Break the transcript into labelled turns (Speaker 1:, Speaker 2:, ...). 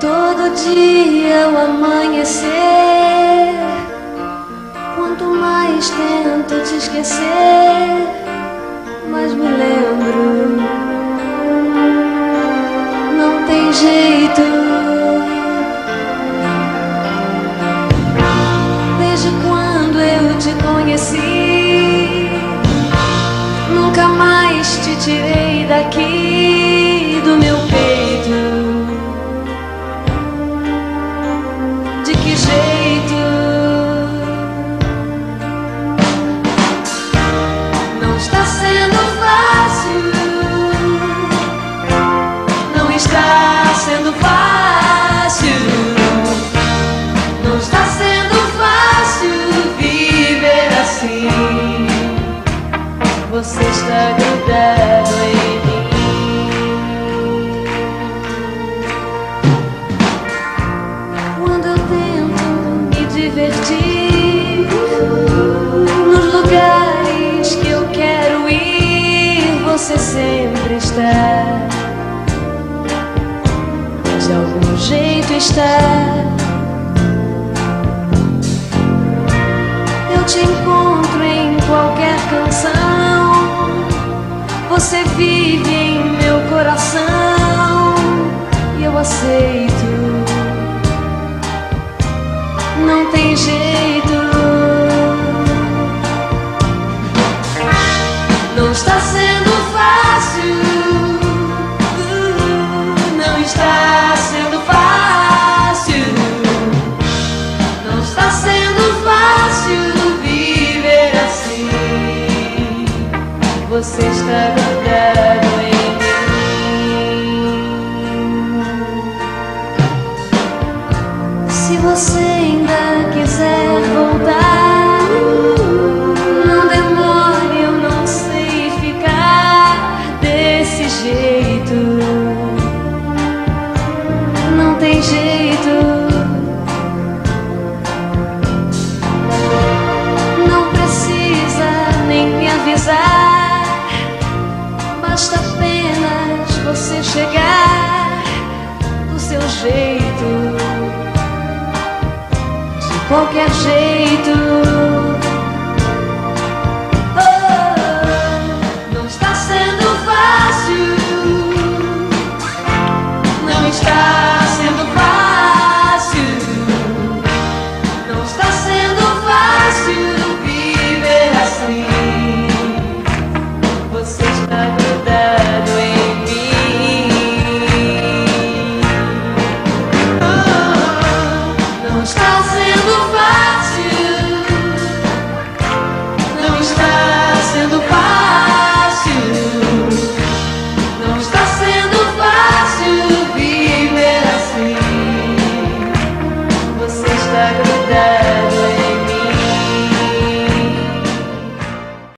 Speaker 1: Todo dia ao amanhecer, quanto mais tento te esquecer, mais me lembro. Não tem jeito. Desde quando eu te conheci, nunca mais te tirei daqui do meu peito. De que jeito? Não está sendo fácil. Não está sendo fácil. Não está sendo fácil viver assim. Você está grudado em mim. Quando eu tento me divertir nos lugares que eu quero ir, você sempre está. De algum jeito está. Eu te encontro em qualquer canção. Você vive em meu coração e eu aceito. Não tem jeito. Não está sendo fácil. Não está sendo fácil. Não está sendo fácil viver assim. Você está grudado em mim. Se você ainda quiser voltar, não demore, eu não sei ficar desse jeito. Não tem jeito. Não precisa nem me avisar, basta apenas você chegar do seu jeito. De qualquer jeito.